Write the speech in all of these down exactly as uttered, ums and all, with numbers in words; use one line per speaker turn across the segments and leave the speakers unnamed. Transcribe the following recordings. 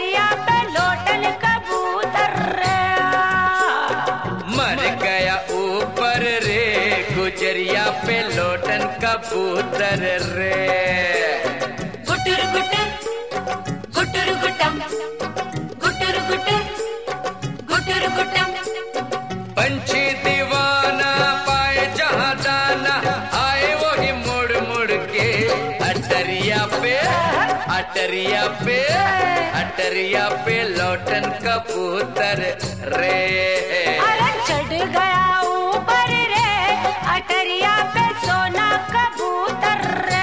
अटरिया पे लोटन कबूतर रे।
मर गया ऊपर रे गुजरिया पे लोटन कबूतर रे।
गुटर गुटर गुटर गुटम गुटर गुटर गुटर गुटम।
पंछी दीवाना पाए जहाँ दाना आए वही मुड़ मुड़ के अटरिया पे अटरिया पे अटरिया पे लोटन कबूतर रे।
अरे चढ़ गया ऊपर रे अटरिया पे सोना कबूतर रे।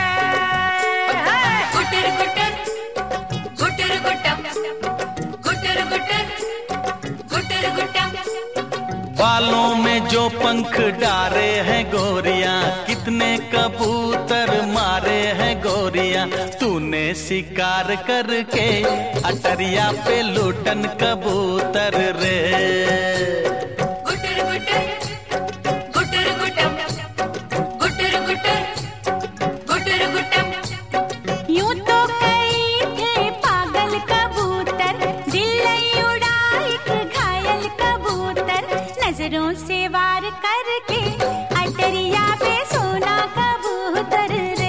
गुटर गुटर गुटर गुटम गुटर गुटर गुटर गुटम।
बालों में जो पंख डारे हैं गोरिया, कितने कबूतर मारे हैं गोरिया। तूने शिकार करके अटरिया पे लोटन कबूतर रे।
गुटर गुटर गुटर गुटम गुटर गुटर गुटर गुटम। यूं तो कई थे पागल कबूतर, दिल उड़ा एक घायल कबूतर। नजरों से वार करके अटरिया पे सोना कबूतर रे।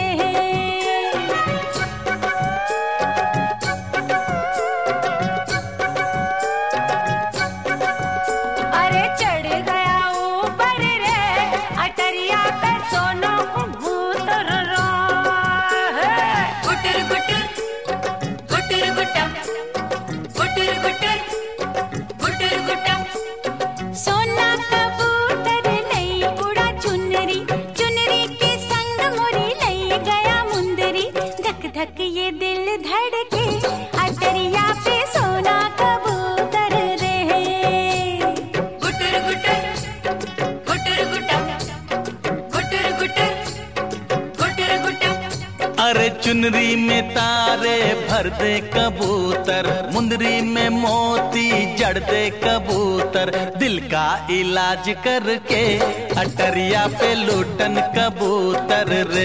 अरे चढ़ गया ऊपर रे अटरिया पे सोना कबूतर रे। गुटर गुटर गुटर गुटम गुटर गुटर गुटर गुटम। सोना कबूतर लई उड़ा चुनरी, चुनरी के संग मोरी लई गया मुंदरी। धक धक ये दिल धड़के अटरिया पे सोना कबूतर रे। गुटर गुटर गुटर गुटम गुटर गुटर गुटर गुटम।
अरे चुनरी में तारे भर दे कबूतर, मुंदरी में मोती जड़ दे कबूतर। दिल का इलाज करके अटरिया पे लोटन कबूतर रे।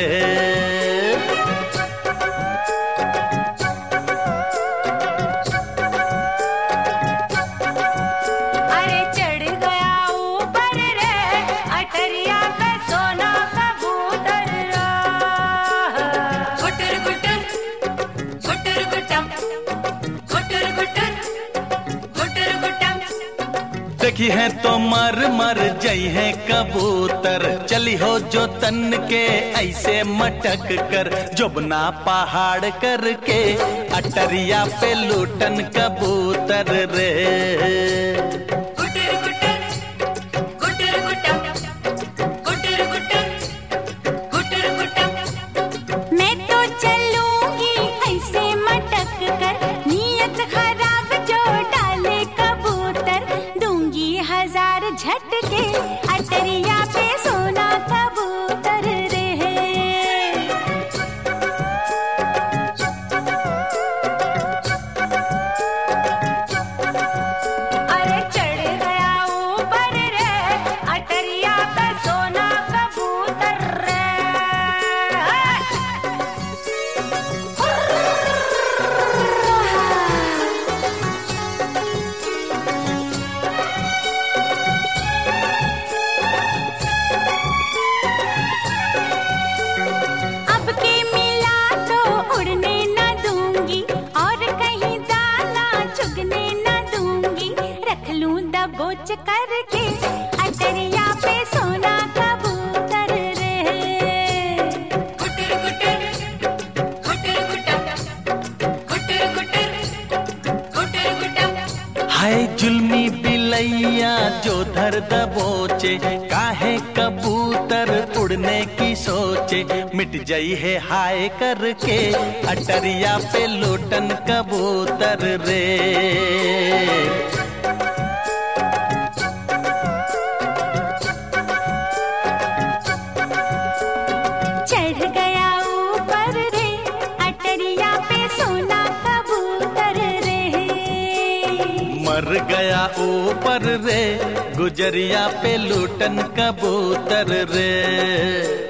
अरे चढ़ गया ऊपर रे अटरिया पे सोना कबूतर रे। गुटर गुटर गुटर गुटम गुटर गुटर गुटर गुटम।
देखी है तो मर मर जई है कबूतर, चली हो जो तन के ऐसे मटक कर। जोबना पहाड़ करके अटरिया पे लोटन कबूतर रे।
गुटर गुटर गुटर गुटम गुटर गुटर गुटर गुटम। मैं तो चलूंगी ऐसे मटक कर, नियत खराब जो डाले कबूतर। दूंगी हजार झटके अटरिया पे सोना कबूतर रे। अरे चढ़ गया ऊपर रे अटरिया पे सोना कबूतर रे। अब के मिला तो उड़ने न दूंगी, और कहीं दाना चुगने न दूंगी। रख लूं दबोच करके अटरिया पे सोना कबूतर रे। गुटर गुटर गुटर गुटम गुटर गुटर गुटर गुटम।
हाय जुल्मी बिलैया जो धर दबोचे, काहे कबूतर उड़ने की सोचे। मिट जाई है हाय करके अटरिया पे लोटन कबूतर रे।
चढ़ गया ऊपर रे अटरिया पे सोना कबूतर रे।
मर गया ऊपर रे गुजरिया पे लोटन कबूतर रे।